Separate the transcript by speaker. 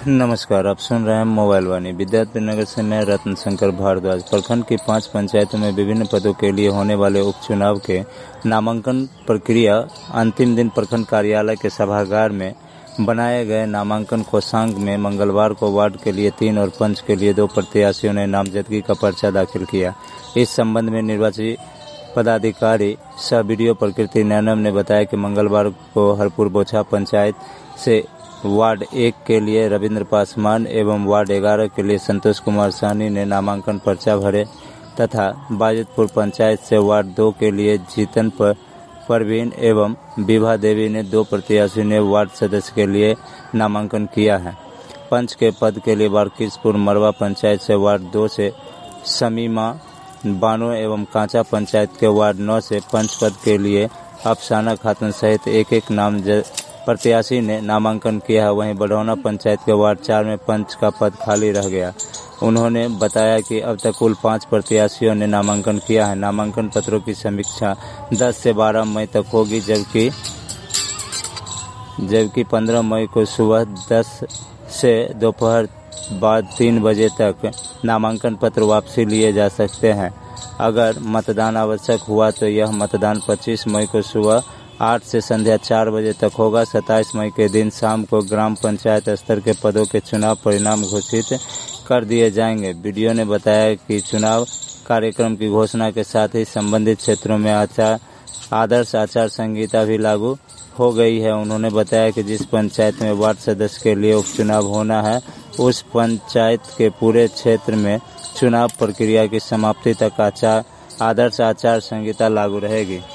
Speaker 1: नमस्कार, आप सुन रहे हैं मोबाइल वाणी। विद्यार्थी नगर से मैं रत्न शंकर भारद्वाज। प्रखंड की 5 पंचायतों में विभिन्न पदों के लिए होने वाले उपचुनाव के नामांकन प्रक्रिया अंतिम दिन प्रखंड कार्यालय के सभागार में बनाए गए नामांकन कोषांग में मंगलवार को वार्ड के लिए 3 और पंच के लिए 2 प्रत्याशियों ने नामजदगी का पर्चा दाखिल किया। इस संबंध में निर्वाची पदाधिकारी सह वीडियो प्रकृति नैनम ने बताया कि मंगलवार को हरपुर बोछा पंचायत से वार्ड 1 के लिए रविंद्र पासवान एवं वार्ड 11 के लिए संतोष कुमार साहनी ने नामांकन पर्चा भरे तथा बाजितपुर पंचायत से वार्ड 2 के लिए जीतन परवीन एवं विभा देवी ने 2 प्रत्याशियों ने वार्ड सदस्य के लिए नामांकन किया है। पंच के पद के लिए बारकिसपुर मरवा पंचायत से वार्ड 2 से समीमा बानो एवं कांचा पंचायत के वार्ड 9 से पंच पद के लिए अफसाना खातून सहित एक नाम प्रत्याशी ने नामांकन किया है। वहीं बढ़ौना पंचायत के वार्ड 4 में पंच का पद खाली रह गया। उन्होंने बताया कि अब तक कुल 5 प्रत्याशियों ने नामांकन किया है। नामांकन पत्रों की समीक्षा 10 से 12 मई तक होगी, जबकि 15 मई को सुबह 10 से दोपहर बाद 3 बजे तक नामांकन पत्र वापसी लिए जा सकते हैं। अगर मतदान आवश्यक हुआ तो यह मतदान 25 मई को सुबह 8 से संध्या 4 बजे तक होगा। 27 मई के दिन शाम को ग्राम पंचायत स्तर के पदों के चुनाव परिणाम घोषित कर दिए जाएंगे। वीडियो ने बताया कि चुनाव कार्यक्रम की घोषणा के साथ ही संबंधित क्षेत्रों में आदर्श आचार संहिता भी लागू हो गई है। उन्होंने बताया कि जिस पंचायत में वार्ड सदस्य के लिए उपचुनाव होना है उस पंचायत के पूरे क्षेत्र में चुनाव प्रक्रिया की समाप्ति तक आदर्श आचार संहिता लागू रहेगी।